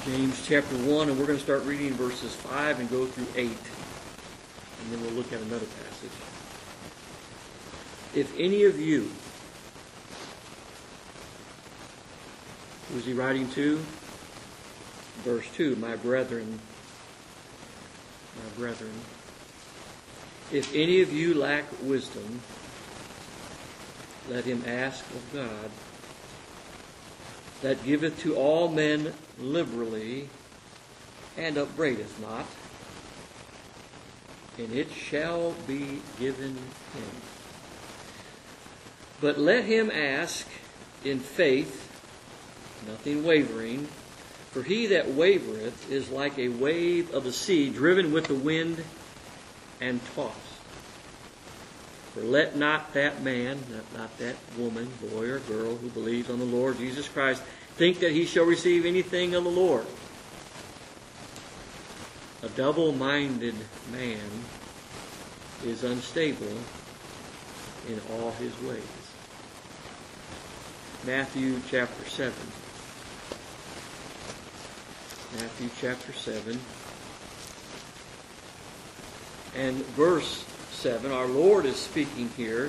James chapter 1, and we're going to start reading verses 5 and go through 8. And then we'll look at another passage. If any of you, who is he writing to? Verse 2, my brethren, if any of you lack wisdom, let him ask of God, that giveth to all men liberally, and upbraideth not, and it shall be given him. But let him ask in faith, nothing wavering, for he that wavereth is like a wave of the sea, driven with the wind and tossed. For let not that man, not that woman, boy or girl who believes on the Lord Jesus Christ, think that he shall receive anything of the Lord. A double-minded man is unstable in all his ways. Matthew chapter 7. Matthew chapter 7. And verse 7, our Lord is speaking here.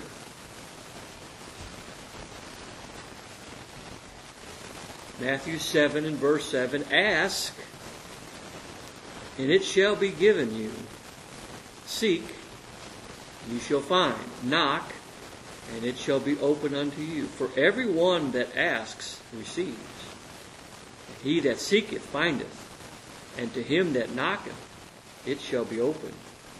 Matthew 7 and verse 7, ask, and it shall be given you. Seek, you shall find. Knock, and it shall be opened unto you. For every one that asks receives. And he that seeketh findeth. And to him that knocketh it shall be opened.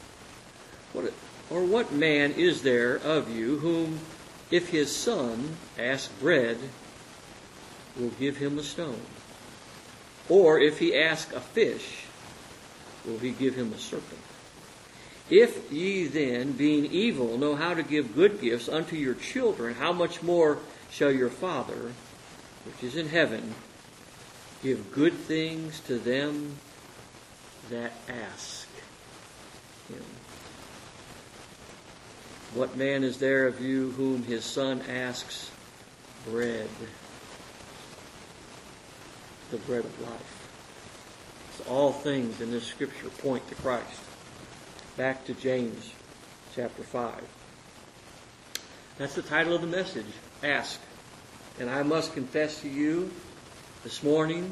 What man is there of you whom, if his son ask bread, will give him a stone? Or if he ask a fish, will he give him a serpent? If ye then, being evil, know how to give good gifts unto your children, how much more shall your Father, which is in heaven, give good things to them that ask him? What man is there of you whom his son asks bread? The bread of life. So all things in this scripture point to Christ. Back to James chapter 5. That's the title of the message. Ask. And I must confess to you this morning,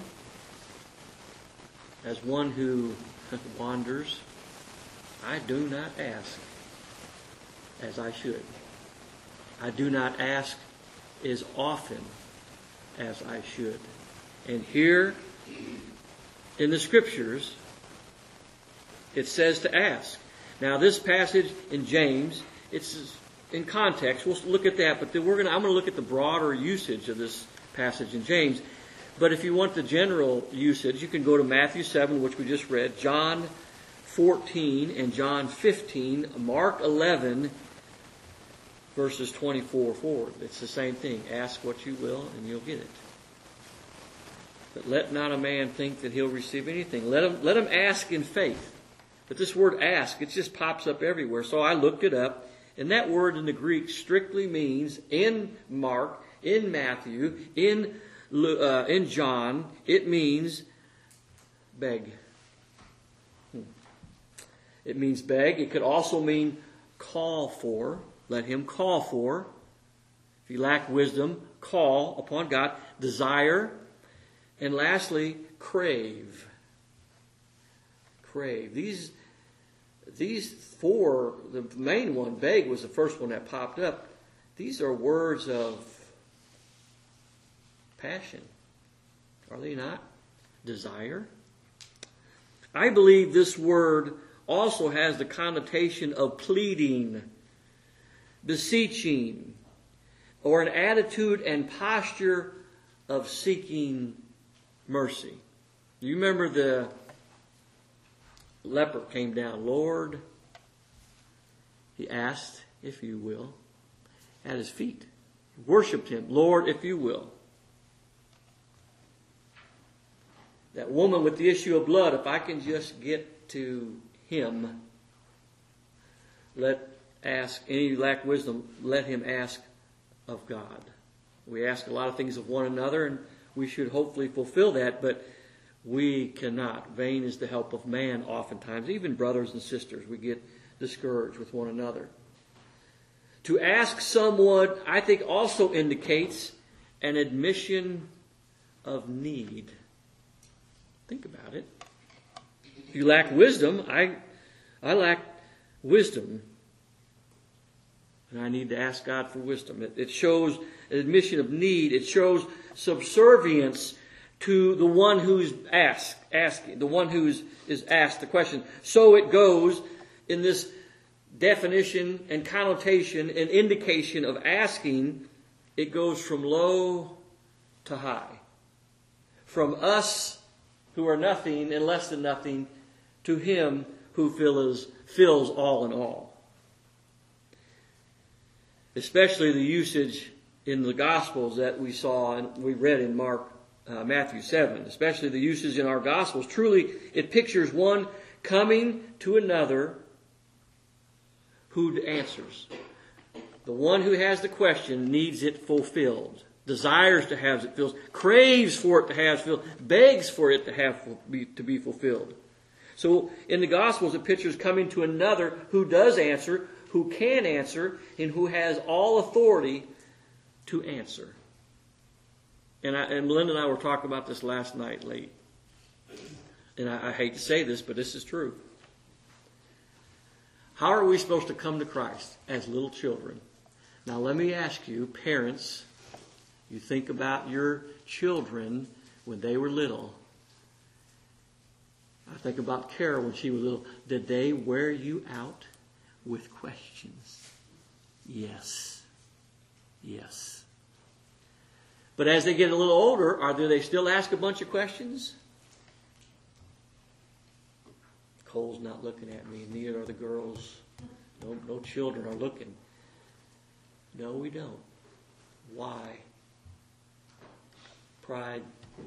as one who wanders, I do not ask as I should. I do not ask as often as I should. And here in the scriptures, it says to ask. Now this passage in James, it's in context. We'll look at that, but then I'm going to look at the broader usage of this passage in James. But if you want the general usage, you can go to Matthew 7, which we just read, John 14 and John 15, Mark 11, verses 24 forward. It's the same thing. Ask what you will, and you'll get it. But let not a man think that he'll receive anything. Let him ask in faith. But this word ask, it just pops up everywhere. So I looked it up, and that word in the Greek strictly means, in Mark, in Matthew, in John, it means beg. It means beg. It could also mean call for. Let him call for. If you lack wisdom, call upon God. Desire. And lastly, crave. Crave. These four, the main one, beg, was the first one that popped up. These are words of passion. Are they not? Desire. I believe this word also has the connotation of pleading, beseeching, or an attitude and posture of seeking mercy. You remember the leper came down. Lord, he asked, if you will, at his feet. He worshipped him. Lord, if you will. That woman with the issue of blood, if I can just get to him, any who lack wisdom, let him ask of God. We ask a lot of things of one another, and we should hopefully fulfill that, but We cannot. Vain is the help of man oftentimes. Even brothers and sisters, we get discouraged with one another. To ask someone, I think, also indicates an admission of need. Think about it. If you lack wisdom, I lack wisdom. And I need to ask God for wisdom. It shows an admission of need. It shows subservience to the one who's asking, the one who is asked the question. So it goes in this definition and connotation and indication of asking. It goes from low to high. From us who are nothing and less than nothing to Him who fills all in all. Especially the usage in the Gospels that we saw and we read in Matthew 7. Especially the usage in our Gospels. Truly, it pictures one coming to another who answers. The one who has the question needs it fulfilled. Desires to have it filled. Craves for it to have it filled. Begs for it to be fulfilled. So in the Gospels, it pictures coming to another who does answer, who can answer, and who has all authority to answer. And Melinda and I were talking about this last night late. And I hate to say this, but this is true. How are we supposed to come to Christ as little children? Now let me ask you, parents, you think about your children when they were little. I think about Carol when she was little. Did they wear you out with questions? Yes. Yes. But as they get a little older, do they still ask a bunch of questions? Cole's not looking at me, neither are the girls. No children are looking. No, we don't. Why? Pride.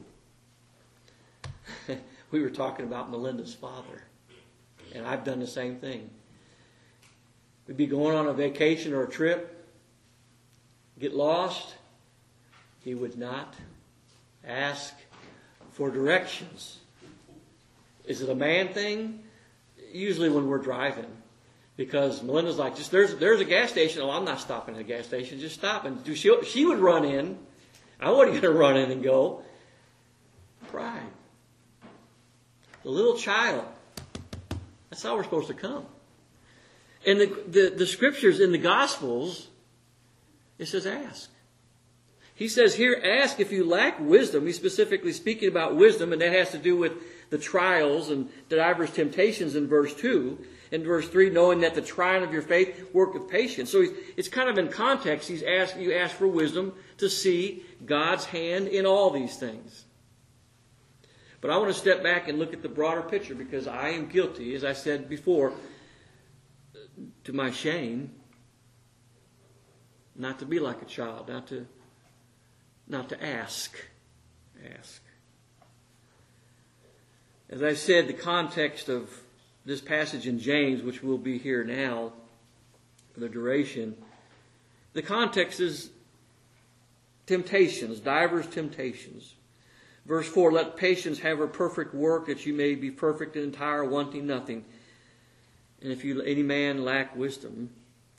We were talking about Melinda's father, and I've done the same thing. We'd be going on a vacation or a trip, get lost. He would not ask for directions. Is it a man thing? Usually when we're driving. Because Melinda's like, just there's a gas station. Oh, I'm not stopping at a gas station. Just stop. And she would run in. I wasn't going to run in and go. Pride. The little child. That's how we're supposed to come. And the scriptures in the Gospels, it says ask. He says here, ask if you lack wisdom. He's specifically speaking about wisdom, and that has to do with the trials and divers temptations in verse 2. In verse 3, knowing that the trying of your faith worketh patience. So it's kind of in context. You ask for wisdom to see God's hand in all these things. But I want to step back and look at the broader picture, because I am guilty, as I said before, to my shame, not to be like a child, not to ask. Ask. As I said, the context of this passage in James, which will be here now for the duration, the context is temptations, divers temptations. Verse 4, let patience have her perfect work, that you may be perfect and entire, wanting nothing. And if any man lack wisdom,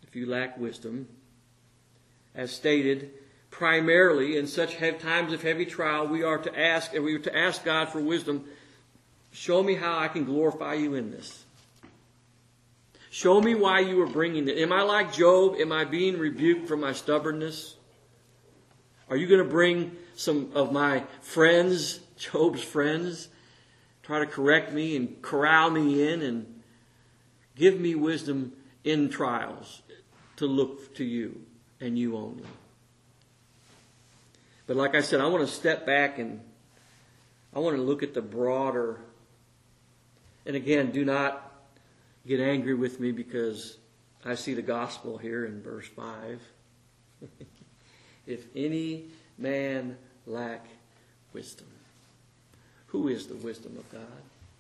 as stated, primarily in such times of heavy trial, we are to ask God for wisdom. Show me how I can glorify you in this. Show me why you are bringing it. Am I like Job? Am I being rebuked for my stubbornness? Are you going to bring some of my friends, Job's friends, try to correct me and corral me in and give me wisdom in trials to look to you and you only? But like I said, I want to step back and I want to look at the broader. And again, do not get angry with me because I see the gospel here in verse 5. If any man lack wisdom, who is the wisdom of God?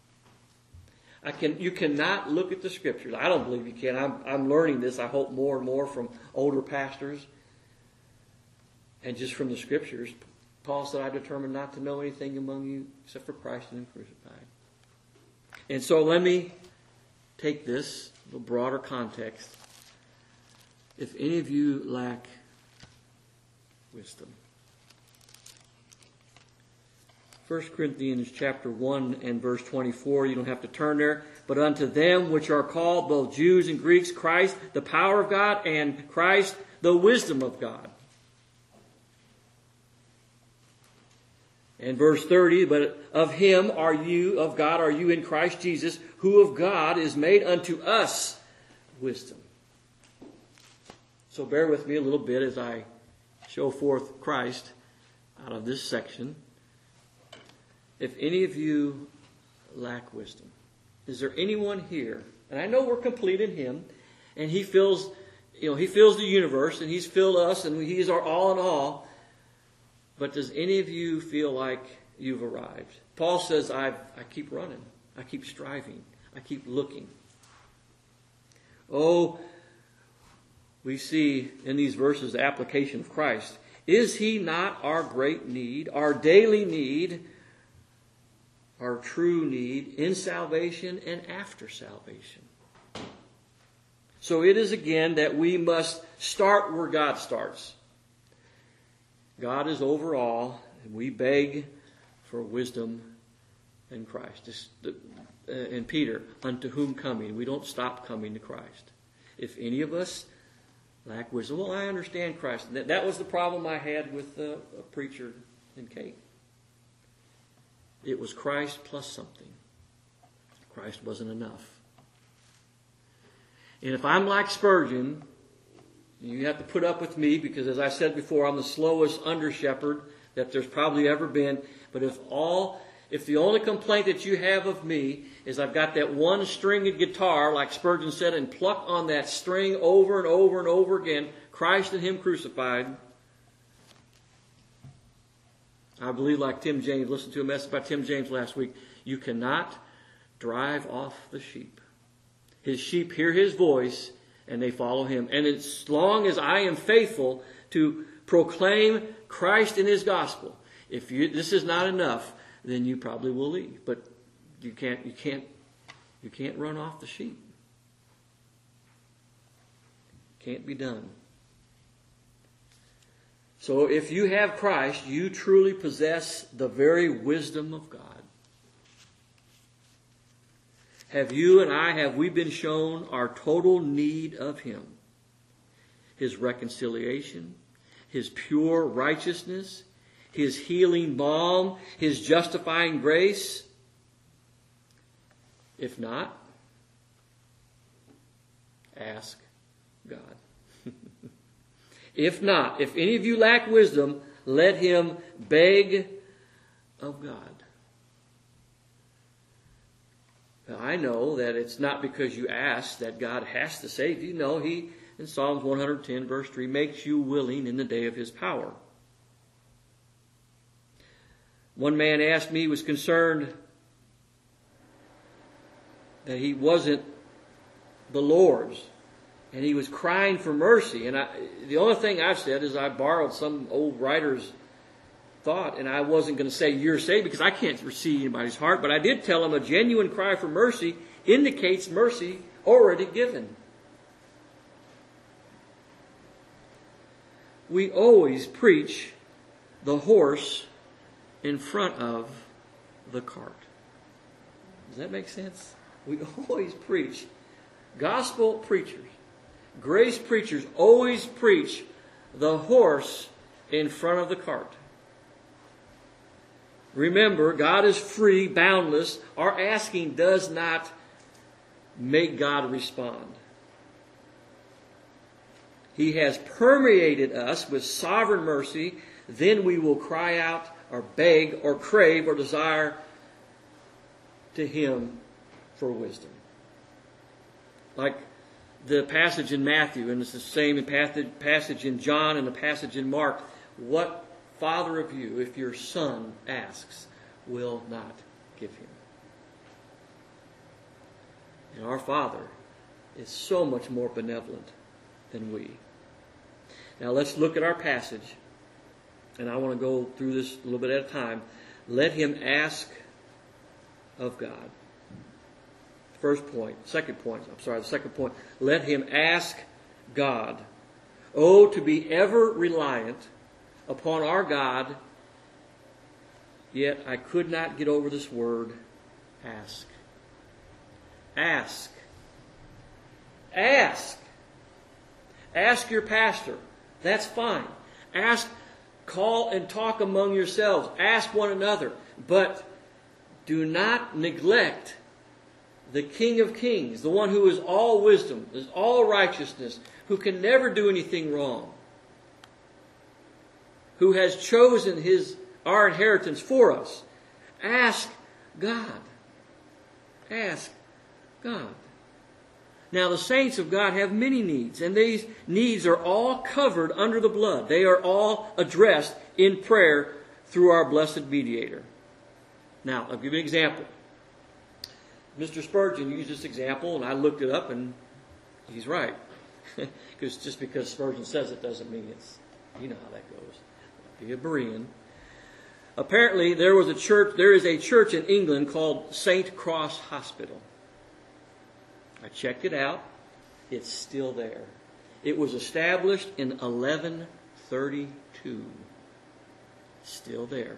You cannot look at the scriptures. I don't believe you can. I'm learning this, I hope, more and more from older pastors and just from the scriptures. Paul said, I determined not to know anything among you except for Christ and Him crucified. And so let me take this a little broader context. If any of you lack wisdom. 1 Corinthians chapter 1 and verse 24, you don't have to turn there. But unto them which are called, both Jews and Greeks, Christ, the power of God, and Christ, the wisdom of God. And verse 30, but of Him are you, of God are you in Christ Jesus, who of God is made unto us wisdom. So bear with me a little bit as I show forth Christ out of this section. If any of you lack wisdom, is there anyone here? And I know we're complete in Him, and He fills, He fills the universe, and He's filled us, and He's our all in all. But does any of you feel like you've arrived? Paul says, I keep running. I keep striving. I keep looking. Oh, we see in these verses the application of Christ. Is He not our great need, our daily need, our true need in salvation and after salvation? So it is again that we must start where God starts. God is over all, and we beg for wisdom in Christ. And Peter, unto whom coming? We don't stop coming to Christ. If any of us lack wisdom, well, I understand Christ. That was the problem I had with a preacher in Kate. It was Christ plus something. Christ wasn't enough. And if I'm like Spurgeon, you have to put up with me because, as I said before, I'm the slowest under-shepherd that there's probably ever been. But if the only complaint that you have of me is I've got that one stringed guitar, like Spurgeon said, and pluck on that string over and over and over again, Christ and Him crucified, I believe, like Tim James, listened to a message by Tim James last week, you cannot drive off the sheep. His sheep hear His voice and they follow Him. And as long as I am faithful to proclaim Christ in His gospel, if this is not enough, then you probably will leave. But you can't run off the sheep. Can't be done. So if you have Christ, you truly possess the very wisdom of God. Have you and I, have we been shown our total need of Him? His reconciliation, His pure righteousness, His healing balm, His justifying grace? If not, ask God. If not, if any of you lack wisdom, let him beg of God. Now, I know that it's not because you ask that God has to save you. No, He, in Psalms 110, verse 3, makes you willing in the day of His power. One man asked me, was concerned that he wasn't the Lord's. And he was crying for mercy. And the only thing I've said is I borrowed some old writer's thought, and I wasn't going to say you're saved because I can't see anybody's heart. But I did tell him a genuine cry for mercy indicates mercy already given. We always preach the horse in front of the cart. Does that make sense? We always preach. Gospel preachers, grace preachers always preach the horse in front of the cart. Remember, God is free, boundless. Our asking does not make God respond. He has permeated us with sovereign mercy. Then we will cry out or beg or crave or desire to Him for wisdom. Like the passage in Matthew, and it's the same passage in John and the passage in Mark. What father of you, if your son asks, will not give him? And our Father is so much more benevolent than we. Now let's look at our passage. and I want to go through this a little bit at a time. Let him ask of God. The second point. Let him ask God. Oh, to be ever reliant upon our God, yet I could not get over this word, ask. Ask. Ask. Ask your pastor. That's fine. Ask, call and talk among yourselves. Ask one another. But do not neglect the King of Kings, the one who is all wisdom, is all righteousness, who can never do anything wrong, who has chosen our inheritance for us. Ask God. Ask God. Now, the saints of God have many needs, and these needs are all covered under the blood. They are all addressed in prayer through our blessed mediator. Now, I'll give you an example. Mr. Spurgeon used this example, and I looked it up, and he's right. Because just because Spurgeon says it doesn't mean it's, you know how that goes. Be a Berean. Apparently, there is a church in England called St. Cross Hospital. I checked it out. It's still there. It was established in 1132. Still there.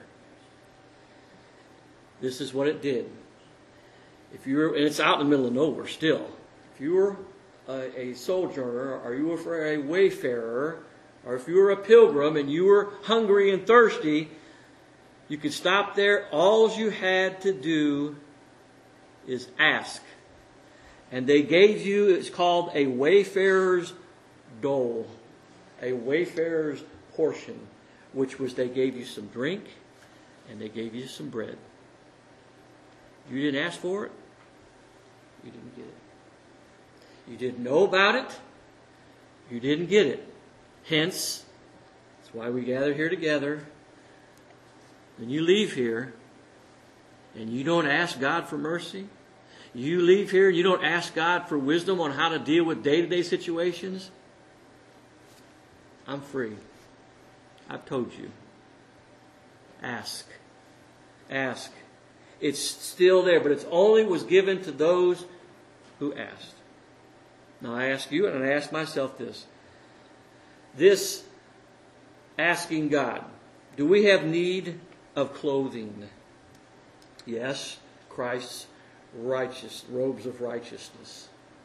This is what it did. And it's out in the middle of nowhere still. If you were a sojourner, or you were a wayfarer, or if you were a pilgrim and you were hungry and thirsty, you could stop there. All you had to do is ask. And they gave you, it's called a wayfarer's dole, a wayfarer's portion, which was they gave you some drink and they gave you some bread. You didn't ask for it. You didn't get it. You didn't know about it. You didn't get it. Hence, that's why we gather here together. When you leave here and you don't ask God for mercy, you leave here and you don't ask God for wisdom on how to deal with day-to-day situations, I'm free. I've told you. Ask. Ask. It's still there, but it's only was given to those who asked. Now I ask you, and I ask myself this. This asking God, do we have need of clothing? Yes, Christ's robes of righteousness.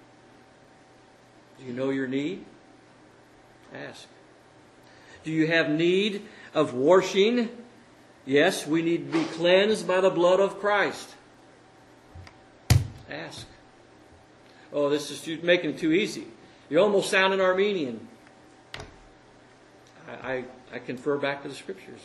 Do you know your need? Ask. Do you have need of washing? Yes, we need to be cleansed by the blood of Christ. Ask. Oh, this is making it too easy. You're almost sounding Armenian. I confer back to the Scriptures.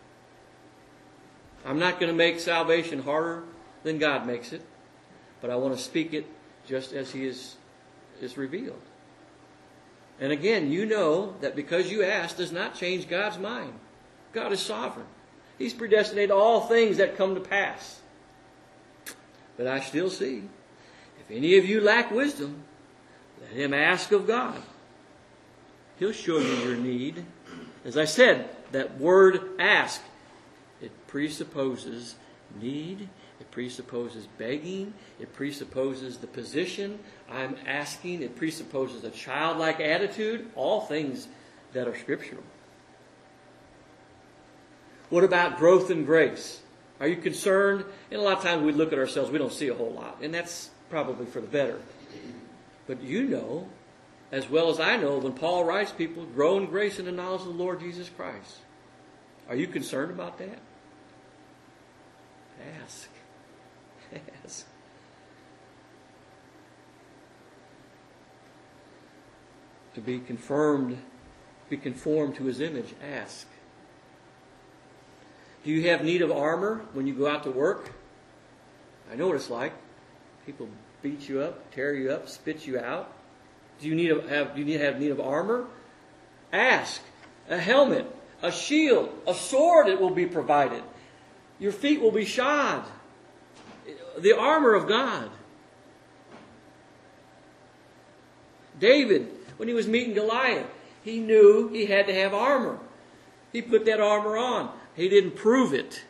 I'm not going to make salvation harder than God makes it, but I want to speak it just as He is revealed. And again, you know that because you ask does not change God's mind. God is sovereign. He's predestinated all things that come to pass. But I still see, if any of you lack wisdom, let him ask of God. He'll show you your need. As I said, that word ask, it presupposes need. It presupposes begging. It presupposes the position I'm asking. It presupposes a childlike attitude. All things that are scriptural. What about growth in grace? Are you concerned? And a lot of times we look at ourselves, we don't see a whole lot. And that's probably for the better. But you know, as well as I know, when Paul writes people, grow in grace and the knowledge of the Lord Jesus Christ. Are you concerned about that? Ask. Ask. To be conformed to His image, ask. Do you have need of armor when you go out to work? I know what it's like. People beat you up, tear you up, spit you out. Do you need to have need of armor? Ask. A helmet, a shield, a sword, it will be provided. Your feet will be shod. The armor of God. David, when he was meeting Goliath, he knew he had to have armor. He put that armor on. He didn't prove it.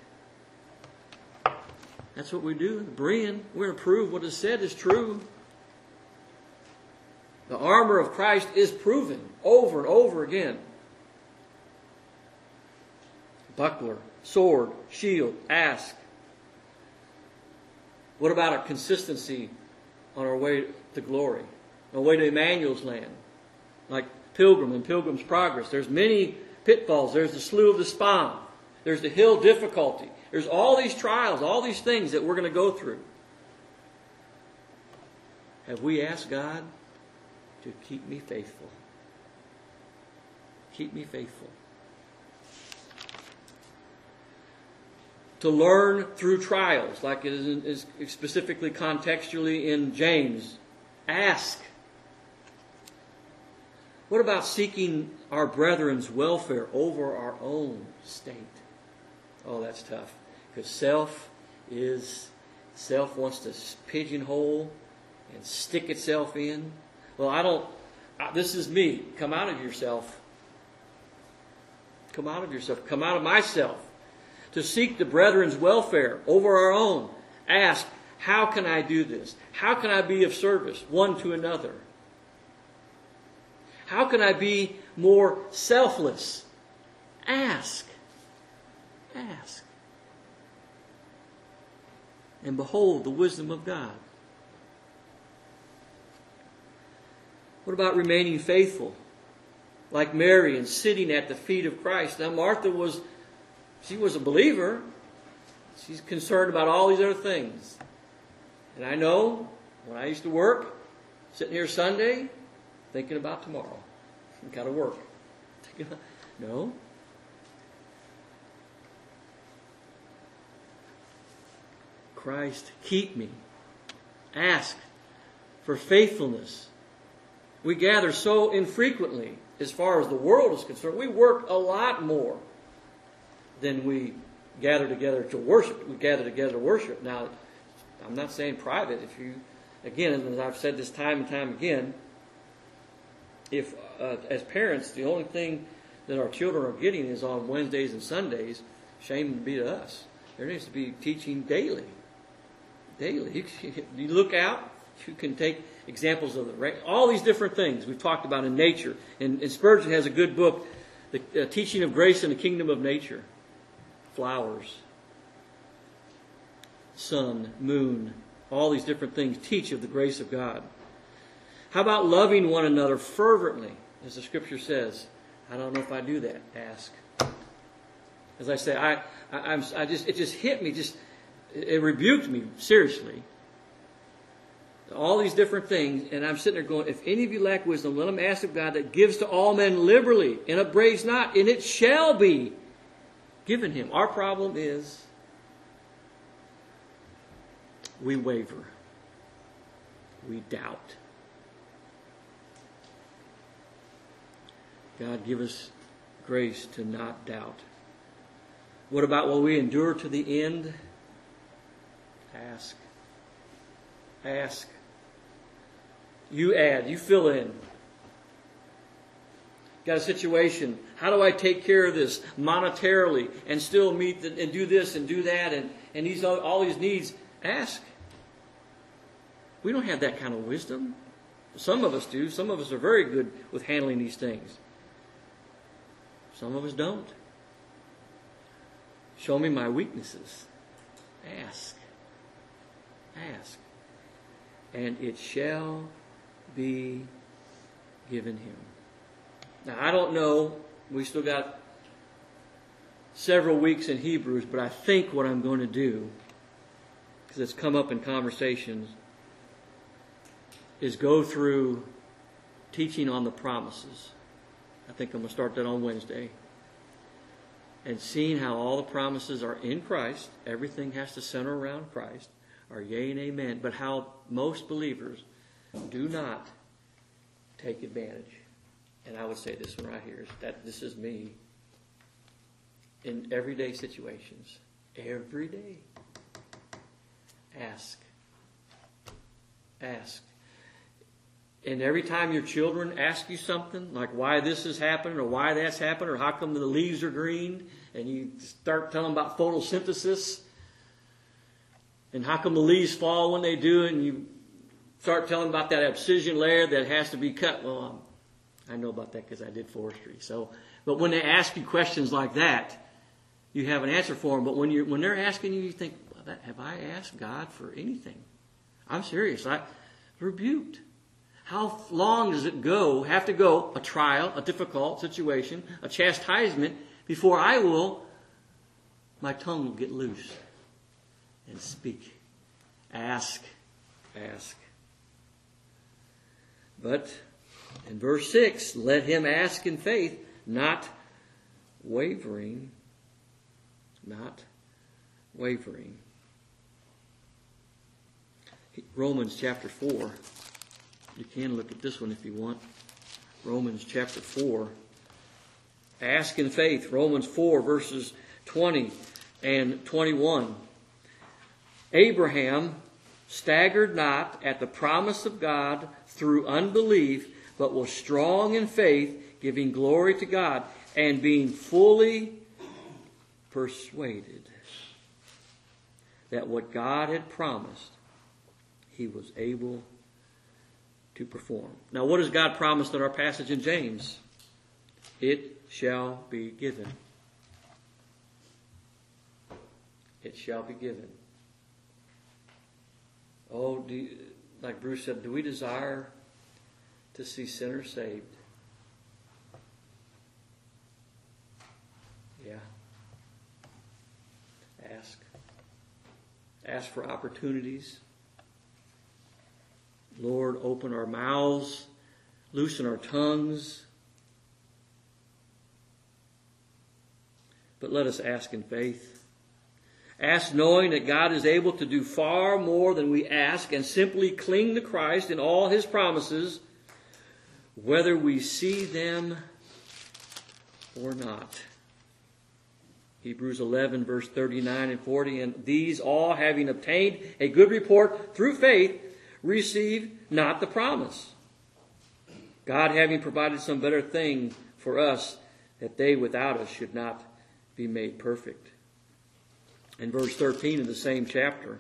That's what we do in the Berean. We're going to prove what is said is true. The armor of Christ is proven over and over again. Buckler, sword, shield, ask. What about our consistency on our way to glory? On our way to Emmanuel's land? Like Pilgrim and Pilgrim's Progress. There's many pitfalls. There's the Slough of the Spawn. There's the hill difficulty. There's all these trials, all these things that we're going to go through. Have we asked God to keep me faithful? Keep me faithful. To learn through trials, like it is specifically contextually in James. Ask. What about seeking our brethren's welfare over our own state? Oh, that's tough. Because self wants to pigeonhole and stick itself in. Well, this is me. Come out of yourself. Come out of yourself. Come out of myself. To seek the brethren's welfare over our own. Ask, how can I do this? How can I be of service one to another? How can I be more selfless? Ask. Ask. And behold the wisdom of God. What about remaining faithful? Like Mary and sitting at the feet of Christ. Now Martha was a believer. She's concerned about all these other things. And I know when I used to work, sitting here Sunday, thinking about tomorrow. I've got to work. No. Christ, keep me. Ask for faithfulness. We gather so infrequently as far as the world is concerned. We work a lot more than we gather together to worship. We gather together to worship. Now, I'm not saying private. If you, again, as I've said this time and time again, if as parents, the only thing that our children are getting is on Wednesdays and Sundays, shame be to us. There needs to be teaching daily. Daily. You look out, you can take examples of all these different things we've talked about in nature. And Spurgeon has a good book, The Teaching of Grace in the Kingdom of Nature. Flowers, sun, moon, all these different things teach of the grace of God. How about loving one another fervently, as the Scripture says? I don't know if I do that. Ask. As I say, it just hit me. It rebuked me seriously. All these different things, and I'm sitting there going, if any of you lack wisdom, let him ask of God that gives to all men liberally and upbraids not, and it shall be given him. Our problem is we waver. We doubt. God, give us grace to not doubt. What about will we endure to the end? Ask. Ask. You add. You fill in. Got a situation. How do I take care of this monetarily and still meet and do this and do that and these all these needs? Ask. We don't have that kind of wisdom. Some of us do. Some of us are very good with handling these things. Some of us don't. Show me my weaknesses. Ask. Ask. And it shall be given him. Now, I don't know. We still got several weeks in Hebrews, but I think what I'm going to do, because it's come up in conversations, is go through teaching on the promises. I think I'm going to start that on Wednesday. And seeing how all the promises are in Christ. Everything has to center around Christ. Are yea and amen. But how most believers do not take advantage. And I would say this one right here, is that this is me in everyday situations. Every day. Ask. Ask. And every time your children ask you something, like why this is happening or why that's happened or how come the leaves are green, and you start telling them about photosynthesis and how come the leaves fall when they do, and you start telling them about that abscission layer that has to be cut. Well, I know about that because I did forestry. But when they ask you questions like that, you have an answer for them. But when they're asking you, you think, well, have I asked God for anything? I'm serious. I rebuked. How long does it have to go, a trial, a difficult situation, a chastisement, before my tongue will get loose and speak? Ask. But in verse 6, let him ask in faith, not wavering. Not wavering. Romans chapter 4. You can look at this one if you want. Romans chapter 4. Ask in faith. Romans 4 verses 20 and 21. Abraham staggered not at the promise of God through unbelief, but was strong in faith, giving glory to God, and being fully persuaded that what God had promised, he was able to perform. Now, what has God promised in our passage in James? It shall be given. It shall be given. Oh, like Bruce said, do we desire to see sinners saved? Yeah. Ask. Ask for opportunities. Lord, open our mouths, loosen our tongues. But let us ask in faith. Ask knowing that God is able to do far more than we ask, and simply cling to Christ in all his promises, whether we see them or not. Hebrews 11 verse 39 and 40, and these all, having obtained a good report through faith, receive not the promise, God having provided some better thing for us, that they without us should not be made perfect. In verse 13 of the same chapter,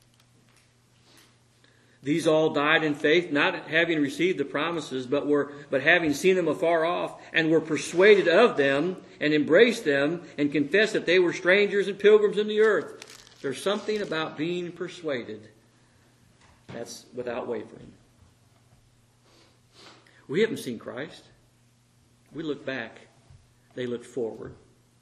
these all died in faith, not having received the promises, but having seen them afar off, and were persuaded of them, and embraced them, and confessed that they were strangers and pilgrims in the earth. There's something about being persuaded that's without wavering. We haven't seen Christ. We look back. They look forward.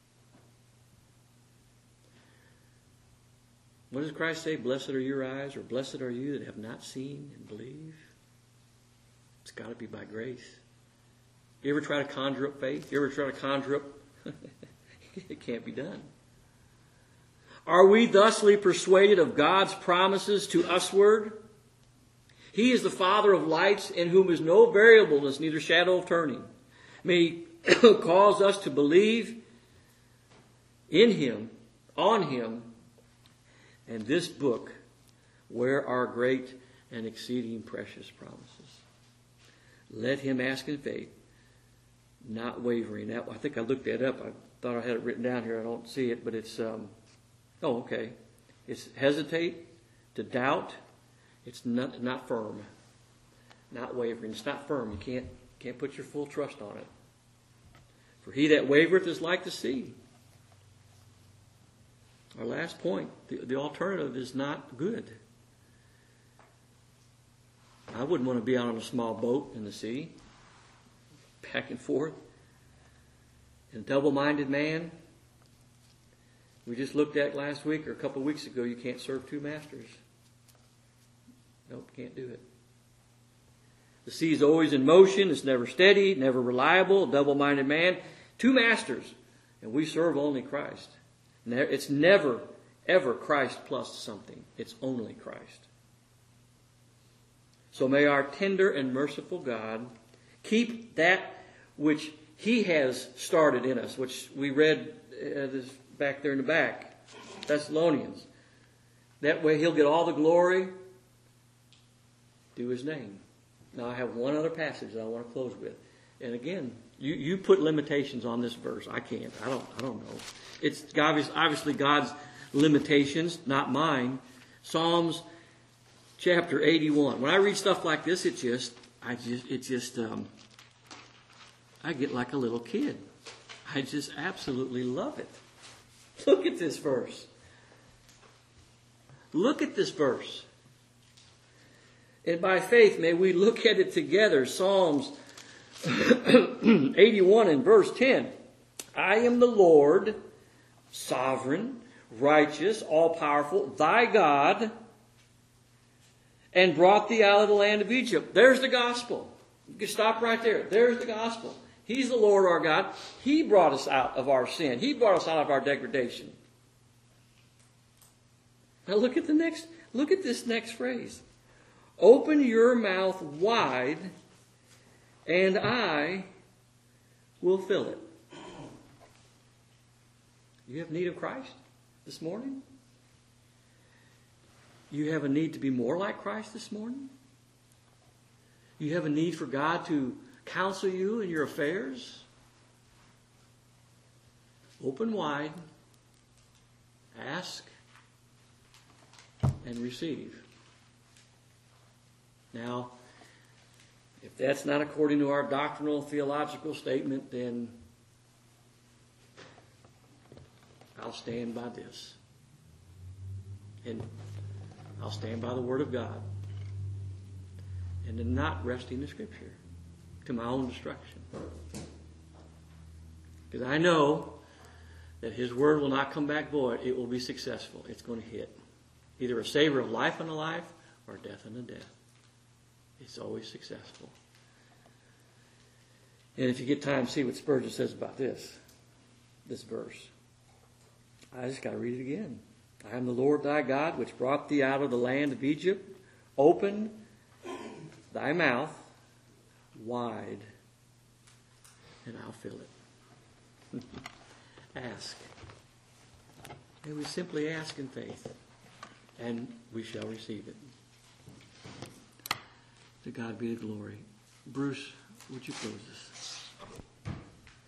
What does Christ say? Blessed are your eyes, or blessed are you that have not seen and believe. It's got to be by grace. You ever try to conjure up faith? You ever try to conjure up? It can't be done. Are we thusly persuaded of God's promises to usward? He is the Father of lights, in whom is no variableness, neither shadow of turning. May he cause us to believe in him, on him, and this book, where are great and exceeding precious promises. Let him ask in faith, not wavering. I think I looked that up. I thought I had it written down here. I don't see it, but it's, okay. It's hesitate, to doubt. It's not firm, not wavering. It's not firm. You can't put your full trust on it. For he that wavereth is like the sea. Our last point, the alternative is not good. I wouldn't want to be out on a small boat in the sea, back and forth. And a double-minded man, we just looked at last week or a couple of weeks ago, you can't serve two masters. Nope, can't do it. The sea is always in motion. It's never steady, never reliable. A double-minded man, two masters, and we serve only Christ. It's never, ever Christ plus something. It's only Christ. So may our tender and merciful God keep that which he has started in us, which we read this back there in the back, Thessalonians. That way he'll get all the glory. Do his name. Now I have one other passage that I want to close with. And again, you put limitations on this verse. I can't. I don't know. It's obviously God's limitations, not mine. Psalms chapter 81. When I read stuff like this, I get like a little kid. I just absolutely love it. Look at this verse. Look at this verse. And by faith, may we look at it together. Psalms 81 and verse 10. I am the Lord, sovereign, righteous, all-powerful, thy God, and brought thee out of the land of Egypt. There's the gospel. You can stop right there. There's the gospel. He's the Lord our God. He brought us out of our sin. He brought us out of our degradation. Now look at this next phrase. Open your mouth wide, and I will fill it. You have need of Christ this morning? You have a need to be more like Christ this morning? You have a need for God to counsel you in your affairs? Open wide, ask, and receive. Now, if that's not according to our doctrinal theological statement, then I'll stand by this. And I'll stand by the Word of God. And in not resting the Scripture to my own destruction. Because I know that His Word will not come back void. It will be successful. It's going to hit. Either a savor of life unto life or death unto death. It's always successful. And if you get time, see what Spurgeon says about this verse. I just got to read it again. I am the Lord thy God, which brought thee out of the land of Egypt. Open thy mouth wide, and I'll fill it. Ask. May we simply ask in faith, and we shall receive it. To God be the glory. Bruce, would you close this?